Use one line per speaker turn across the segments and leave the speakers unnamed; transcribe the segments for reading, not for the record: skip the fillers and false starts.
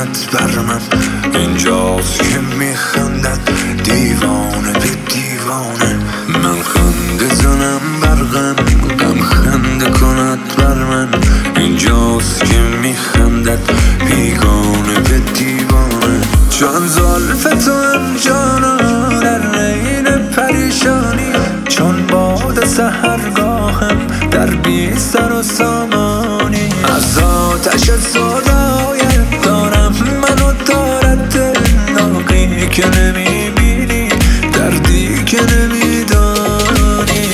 کند بر من. اینجاست که میخندد دیوانه به دیوانه. من خنده زنم بر غم، غم خنده کند بر من. اینجاست که میخندد بیگانه به دیوانه. چون زلف تو هم جانا در عین پریشانی، چون باد سحرگاهم در بی سر و سامانی. از آتش سودایت دارم منو دارد دل، داغی که نمیبینی، دردی که نمیدانی.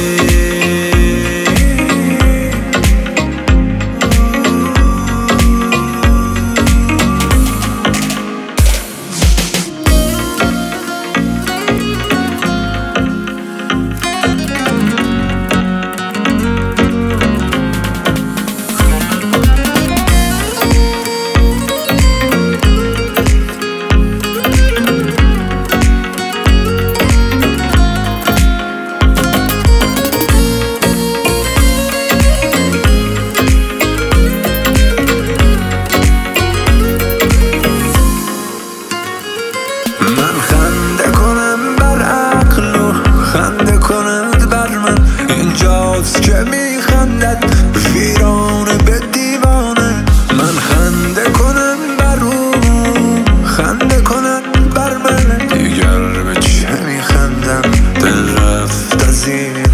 من خنده کنم بر عقل و خنده کند بر من. اینجاست که میخندد ویرانه به دیوانه. من خنده کنم بر او خنده کند بر من. دیگر به چه میخندم دل رفت از این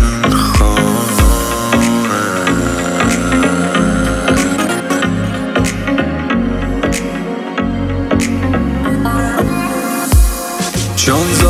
خانه. چون